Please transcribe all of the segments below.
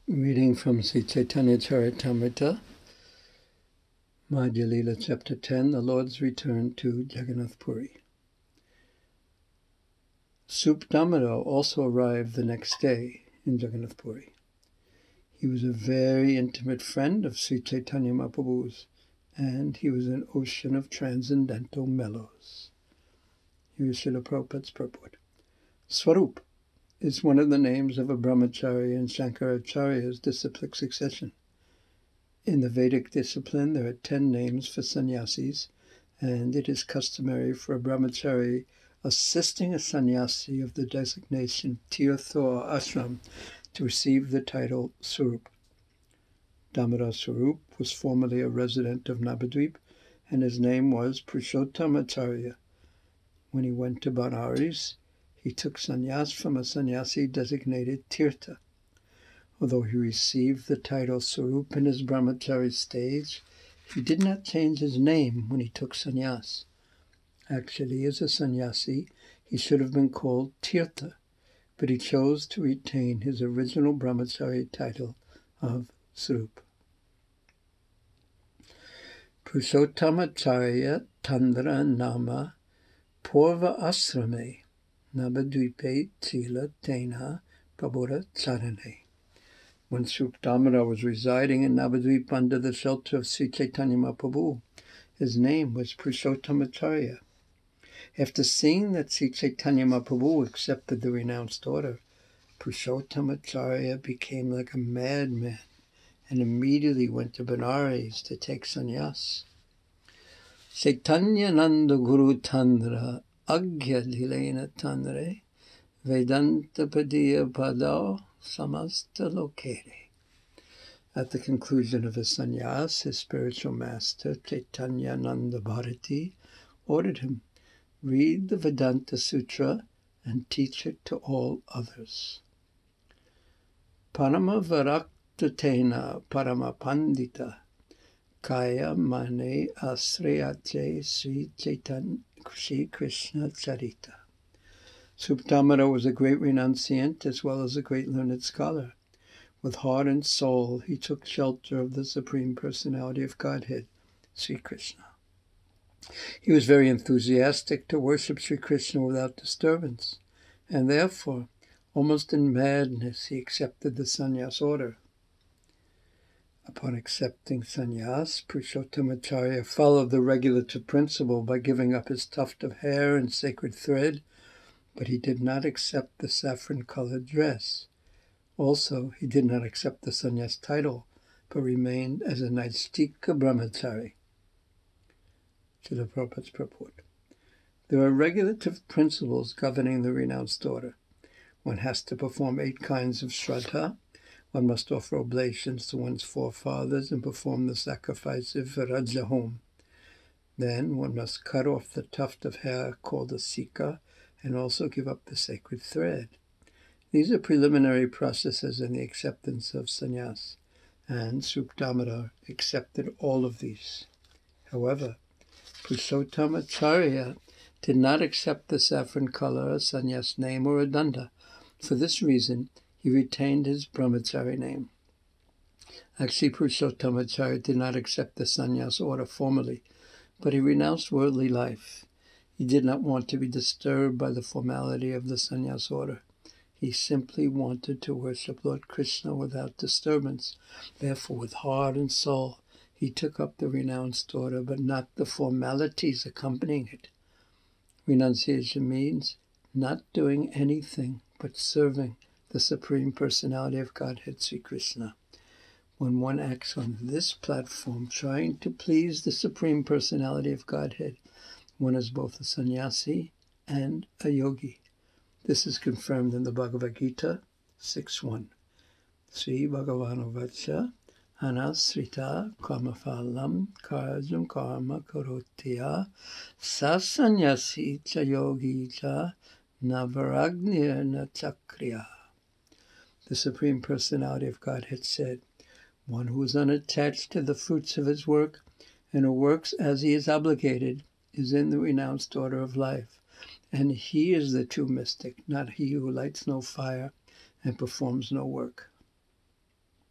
Reading from Sri Chaitanya Charitamrita, Madhya Lila, Chapter 10, The Lord's Return to Jagannath Puri. Sup Damodar also arrived the next day in Jagannath Puri. He was a very intimate friend of Sri Chaitanya Mahaprabhu's, and he was an ocean of transcendental mellows. Here is Srila Prabhupada's purport. Swarup is one of the names of a brahmachari in Shankaracharya's disciplic succession. In the Vedic discipline, there are 10 names for sannyasis, and it is customary for a brahmachari assisting a sannyasi of the designation tirtha or ashram to receive the title Swarup. Damodar Swarup was formerly a resident of Navadvip, and his name was Purushottamacharya. When he went to Banaras, he took sannyas from a sannyasi designated Tirtha. Although he received the title Swarup in his brahmachari stage, he did not change his name when he took sannyas. Actually, as a sannyasi, he should have been called Tirtha, but he chose to retain his original brahmachari title of Swarup. Purushottamacharya Tandra Nama Purva Asrame Navadvipe Tila Tena Prabhuda Charane. When Sup Damodar was residing in Navadvip under the shelter of Sri Chaitanya Mahaprabhu, his name was Purushottamacharya. After seeing that Sri Chaitanya Mahaprabhu accepted the renounced order, Purushottamacharya became like a madman and immediately went to Benares to take sannyas. Chaitanya Nanda Guru Tandra Agya Lilena Tandre Vedanta Padiya Padao Samasta Lokere. At the conclusion of his sannyas, his spiritual master, Chaitanya Nanda Bharati, ordered him, read the Vedanta Sutra and teach it to all others. Parama Varaktatena Parama Pandita Kaya Mane Asreyache Sri Chaitanya Sri Krishna Charita. Sup Damodar was a great renunciant as well as a great learned scholar. With heart and soul, he took shelter of the Supreme Personality of Godhead, Sri Krishna. He was very enthusiastic to worship Sri Krishna without disturbance, and therefore, almost in madness, he accepted the sannyas order. Upon accepting sannyas, Purushottamacharya followed the regulative principle by giving up his tuft of hair and sacred thread, but he did not accept the saffron-colored dress. Also, he did not accept the sannyas title, but remained as a Naistika brahmachari. Srila Prabhupada's purport. There are regulative principles governing the renounced order. One has to perform 8 kinds of shraddha. One must offer oblations to one's forefathers and perform the sacrifice of Rajahom. Then one must cut off the tuft of hair called a sika and also give up the sacred thread. These are preliminary processes in the acceptance of sannyas, and Sup Damodar accepted all of these. However, Purushottamacharya did not accept the saffron color, a sannyas name, or a danda. For this reason, he retained his brahmachari name. Actually, Purushottamacharya did not accept the sannyas order formally, but he renounced worldly life. He did not want to be disturbed by the formality of the sannyas order. He simply wanted to worship Lord Krishna without disturbance. Therefore, with heart and soul, he took up the renounced order, but not the formalities accompanying it. Renunciation means not doing anything but serving the Supreme Personality of Godhead, Sri Krishna. When one acts on this platform, trying to please the Supreme Personality of Godhead, one is both a sannyasi and a yogi. This is confirmed in the Bhagavad Gita 6.1. Sri Bhagavano Vacha Anasrita Karmaphalam Karjam Karma Karotiya Sasanyasi Cha Yogi Cha Navaragnir Na Chakriya. The Supreme Personality of Godhead said, one who is unattached to the fruits of his work and who works as he is obligated is in the renounced order of life. And he is the true mystic, not he who lights no fire and performs no work.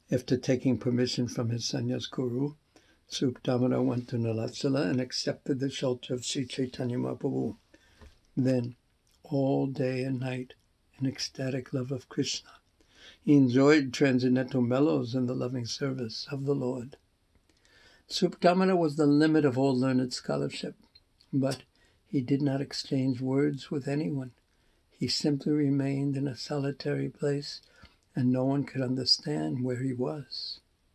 After taking permission from his sannyas guru, Swarup Damodar went to Nilachalam and accepted the shelter of Sri Chaitanya Mahaprabhu. Then, all day and night, in ecstatic love of Krishna, he enjoyed transcendental mellows in the loving service of the Lord. Swarup Damodar was the limit of all learned scholarship, but he did not exchange words with anyone. He simply remained in a solitary place, and no one could understand where he was.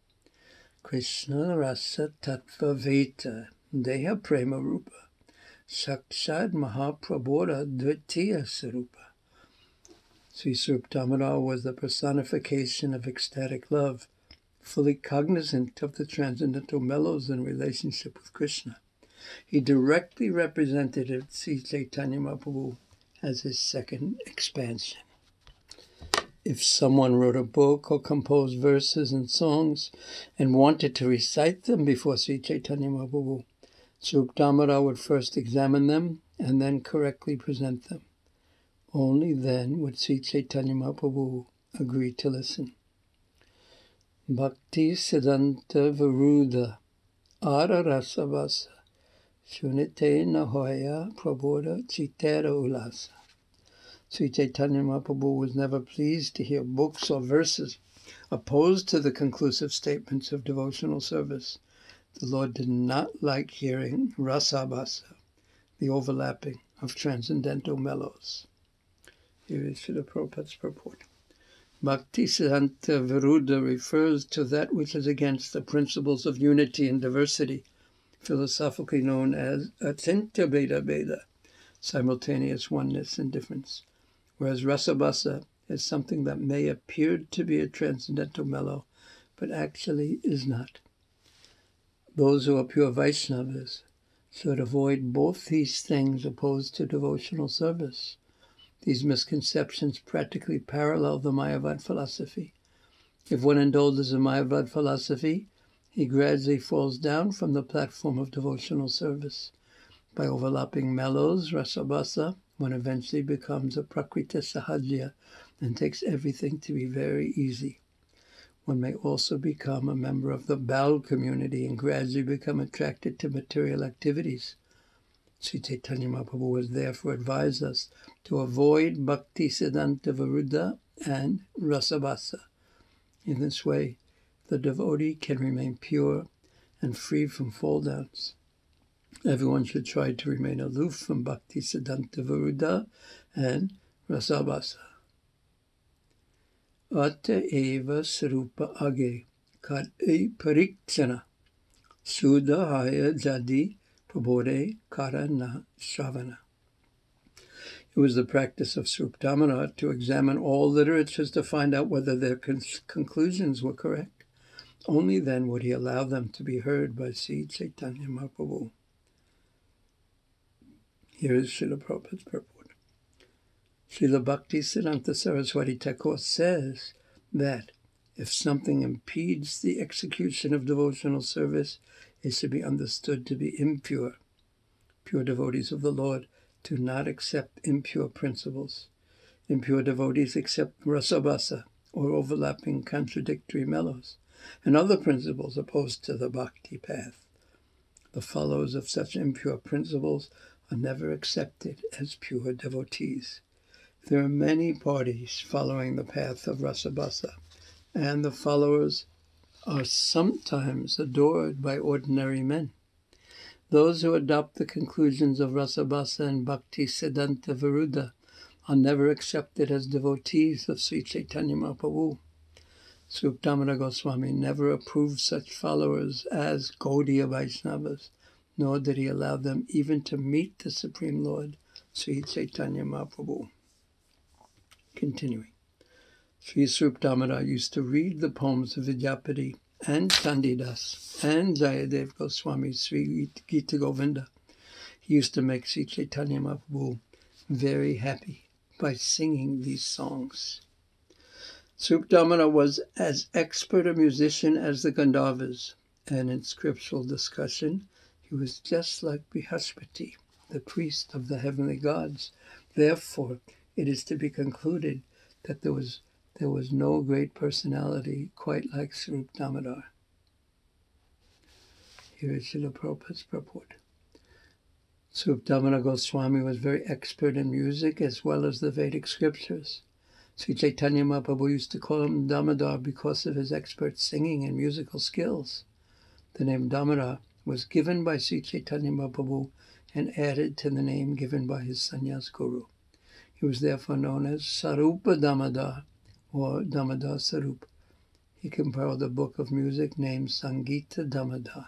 Krishna Rasa Tattva Veta Deha Prema Rupa Sakshad Mahaprabodha Dvitiya Sarupa. Sri Swarup Damodar was the personification of ecstatic love, fully cognizant of the transcendental mellows in relationship with Krishna. He directly represented Sri Chaitanya Mahaprabhu as his second expansion. If someone wrote a book or composed verses and songs and wanted to recite them before Sri Chaitanya Mahaprabhu, Swarup Damodar would first examine them and then correctly present them. Only then would Sri Chaitanya Mahaprabhu agree to listen. Bhakti Siddhanta Viruddha Ara Rasavasa Shunite Nahoya Prabodha Chitera Ulasa. Sri Chaitanya Mahaprabhu was never pleased to hear books or verses opposed to the conclusive statements of devotional service. The Lord did not like hearing rasabhasa, the overlapping of transcendental mellows. Here is Srila Prabhupada's purport. Bhakti Siddhanta Viruddha refers to that which is against the principles of unity and diversity, philosophically known as Achintya Bheda Bheda, simultaneous oneness and difference, whereas rasabhasa is something that may appear to be a transcendental mellow, but actually is not. Those who are pure Vaishnavas should avoid both these things opposed to devotional service. These misconceptions practically parallel the Mayavad philosophy. If one indulges in Mayavad philosophy, he gradually falls down from the platform of devotional service. By overlapping mellows, rasabhasa, one eventually becomes a prakriti sahajya and takes everything to be very easy. One may also become a member of the Baul community and gradually become attracted to material activities. Sri Chaitanya Mahaprabhu has therefore advised us to avoid Bhakti Siddhanta Viruddha and rasabhasa. In this way, the devotee can remain pure and free from fall-downs. Everyone should try to remain aloof from Bhakti Siddhanta Viruddha and rasabhasa. Ata eva sarupa age kad e parikshana sudahaya jadi prabodhe karana shravana. It was the practice of Swarup Damodar to examine all literatures to find out whether their conclusions were correct. Only then would he allow them to be heard by Sri Chaitanya Mahaprabhu. Here is Srila Prabhupada's purport. Srila Bhakti Siddhanta Saraswati Thakur says that if something impedes the execution of devotional service, it should be understood to be impure. Pure devotees of the Lord do not accept impure principles. Impure devotees accept rasabhasa, or overlapping contradictory mellows, and other principles opposed to the bhakti path. The followers of such impure principles are never accepted as pure devotees. There are many parties following the path of rasabhasa, and the followers are sometimes adored by ordinary men. Those who adopt the conclusions of rasabhasa and Bhakti Siddhanta Viruddha are never accepted as devotees of Sri Chaitanya Mahaprabhu. Swarup Damodar Goswami never approved such followers as Gaudiya Vaishnavas, nor did he allow them even to meet the Supreme Lord, Sri Chaitanya Mahaprabhu. Continuing, Sri Swarup Damodar used to read the poems of Vidyapati and Chandidas and Jayadev Goswami's Sri Gita Govinda. He used to make Sri Chaitanya Mahaprabhu very happy by singing these songs. Swarup Damodar was as expert a musician as the Gandharvas, and in scriptural discussion, he was just like Brihaspati, the priest of the heavenly gods. Therefore, it is to be concluded that there was there was no great personality quite like Swarup Damodar. Here is Srila Prabhupada's purport. Swarup Damodar Goswami was very expert in music as well as the Vedic scriptures. Sri Chaitanya Mahaprabhu used to call him Damodar because of his expert singing and musical skills. The name Damodar was given by Sri Chaitanya Mahaprabhu and added to the name given by his sannyas guru. He was therefore known as Sarupa Damodar or Damodar Sarup. He compiled a book of music named Sangita Damodar.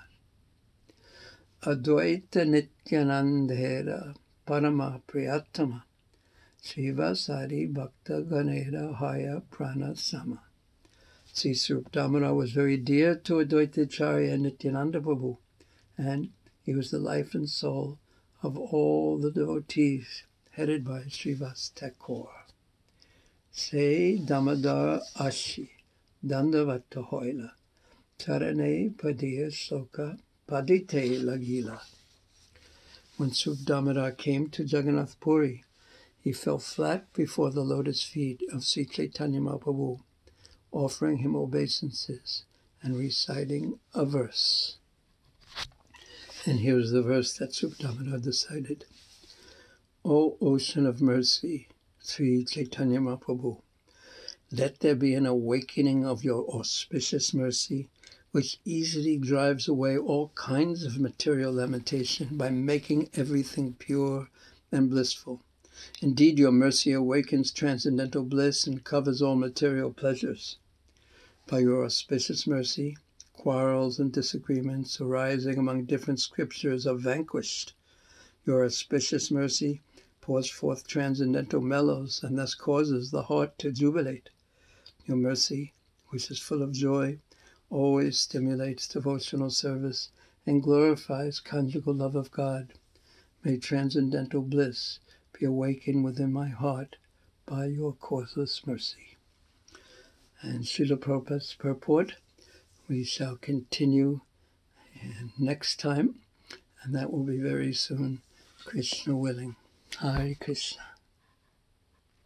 Advaita Nityanandhera Parama Priyatama Srivasari Bhakta Ganera Haya Prana Sama. Sri Swarup Damodar was very dear to Advaita Acharya Nityananda Prabhu, and he was the life and soul of all the devotees headed by Srivas Thakur. Se Damodar Ashi Dandavata Hoila Charane Padya Soka Padite Lagila. When Swarup Damodar came to Jagannath Puri, he fell flat before the lotus feet of Sri Chaitanya Mahaprabhu, offering him obeisances and reciting a verse. And here's the verse that Swarup Damodar recited. O ocean of mercy, Sri Chaitanya Mahaprabhu, let there be an awakening of your auspicious mercy, which easily drives away all kinds of material limitation by making everything pure and blissful. Indeed, your mercy awakens transcendental bliss and covers all material pleasures. By your auspicious mercy, quarrels and disagreements arising among different scriptures are vanquished. Your auspicious mercy pours forth transcendental mellows and thus causes the heart to jubilate. Your mercy, which is full of joy, always stimulates devotional service and glorifies conjugal love of God. May transcendental bliss be awakened within my heart by your causeless mercy. And Srila Prabhupada's purport, we shall continue next time, and that will be very soon, Krishna willing. Hare Krishna.